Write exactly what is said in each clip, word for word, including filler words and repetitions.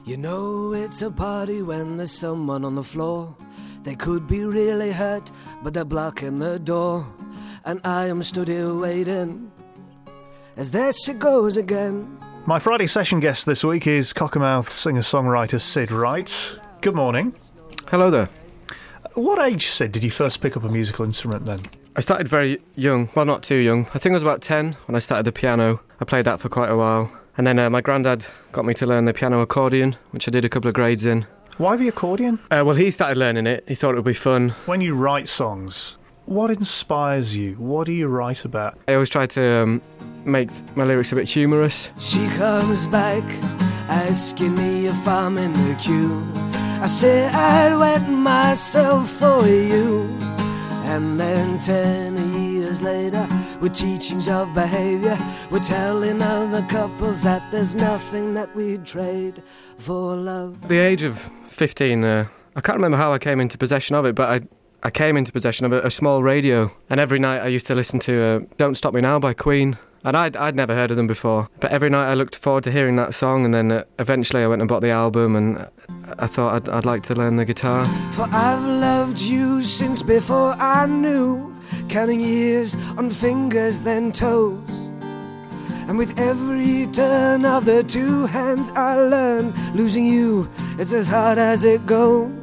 You know it's a party when there's someone on the floor. They could be really hurt, but they're blocking the door. And I am stood here waiting, as there she goes again. My Friday session guest this week is Cockermouth singer-songwriter Sid Wright. Good morning. Hello there. What age, Sid, did you first pick up a musical instrument then? I started very young, well not too young. I think I was about ten when I started the piano. I played that for quite a while. And then uh, my granddad got me to learn the piano accordion, which I did a couple of grades in. Why the accordion? Uh, well, he started learning it. He thought it would be fun. When you write songs, what inspires you? What do you write about? I always try to um, make my lyrics a bit humorous. She comes back, asking me if I'm in the queue. I say I'd wet myself for you. And then ten years later, with teachings of behaviour, we're telling other couples that there's nothing that we'd trade for love. At the age of fifteen, uh, I can't remember how I came into possession of it, but I I came into possession of a, a small radio. And every night I used to listen to uh, Don't Stop Me Now by Queen. And I'd, I'd never heard of them before. But every night I looked forward to hearing that song, and then uh, eventually I went and bought the album, and I thought I'd, I'd like to learn the guitar. For I've loved you since before I knew, counting years on fingers then toes. And with every turn of the two hands I learn, losing you, it's as hard as it goes.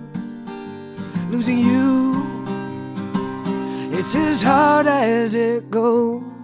Losing you, it's as hard as it goes.